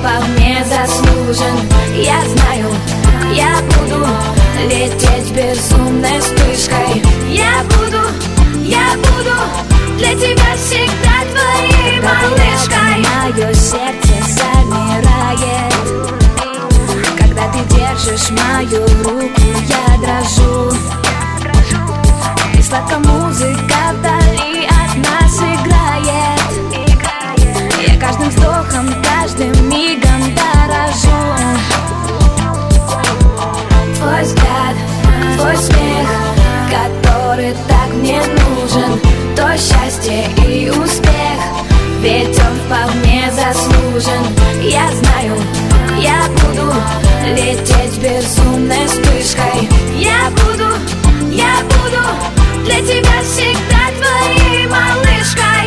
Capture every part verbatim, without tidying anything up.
вполне заслужен. Я знаю, я буду лететь безумной вспышкой. Я буду, я буду для тебя всегда твоей малышкой. Мое сердце замирает, когда ты держишь мою руку, я дрожу. И сладко музыка вдали от нас играет. Я каждым вздохом, каждым мигом дорожу. Твой взгляд, твой смех, который так мне нужен, то счастье и успех, ведь он вполне заслужен. Я знаю, я буду лететь безумной вспышкой. Я буду, я буду для тебя всегда твоей малышкой.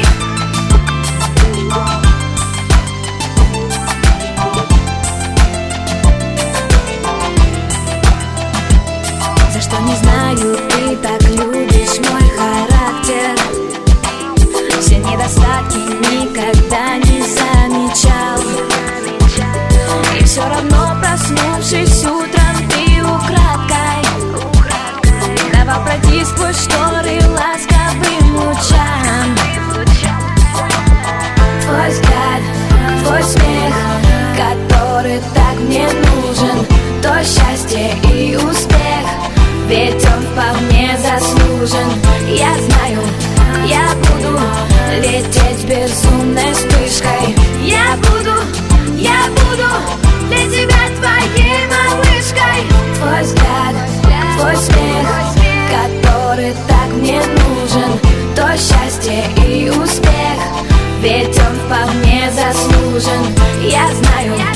За что не знаю, ты так любишь мой характер. Все недостатки никогда не замечал. И все равно, проснувшись утром, ты украдкой давал пройти сквозь шторы ласковым лучам. Твой взгляд, твой смех, который так мне нужен, то счастье и успех, ведь он вполне заслужен. Я знаю, я буду лететь безумной вспышкой. Я буду, я буду для тебя твоей малышкой. Твой взгляд, твой смех, который так мне нужен, то счастье и успех, ведь он вполне заслужен. Я знаю,